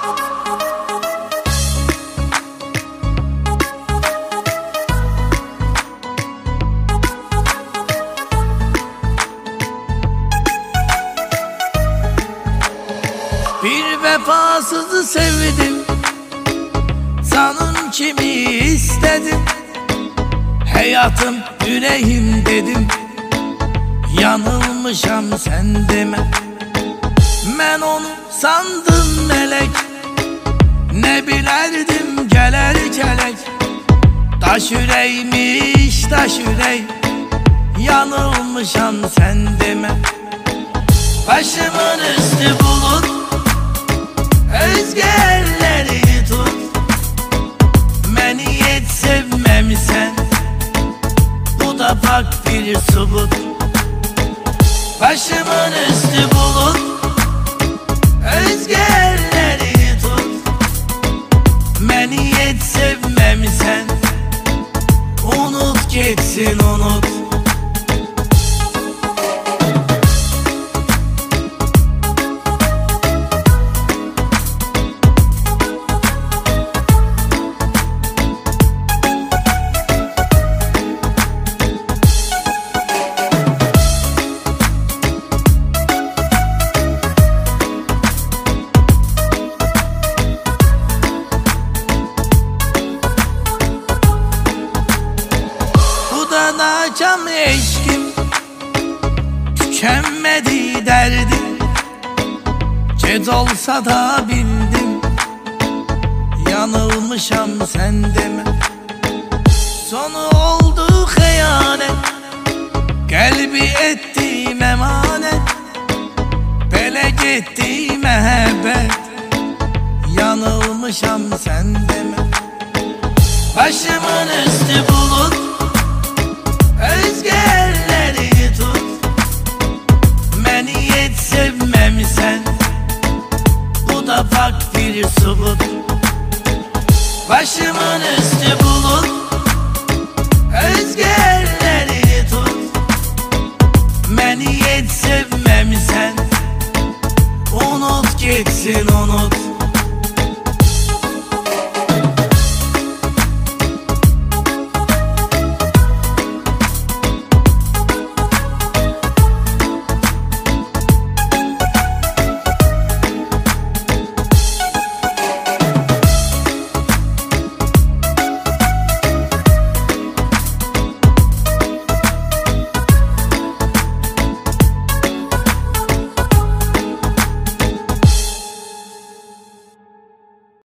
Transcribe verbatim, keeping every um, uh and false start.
Bir vefasızı sevdim, canım kimi istedim. Hayatım, yüreğim dedim, yanılmışam sen deme. Ben onu sandım melek, ne bilerdim geler kelek. Taş yüreğmiş taş yürek, yanılmışam sen deme. Başımın üstü bulut, özge elleri tut. Beni hiç sevmemişsen, bu da bak bir subut. Başımın üstü bulut, özge elleri tut. Beni hiç sevmemişsen, unut gitsin unut. Açam eşkim, tükenmedi derdim. Gec olsa da bildim, yanılmışam sen deme. Sonu oldu hıyanet, kalbi ettim emanet. Bele gitti mehabbet, yanılmışam sen deme. Başımın üstü bulut, özge elleri tut. Beni hiç sevmemişsen, bu da bak bir subut. Başımın üstü bulut, özge elleri tut. Beni hiç sevmemişsen, unut gitsin unut.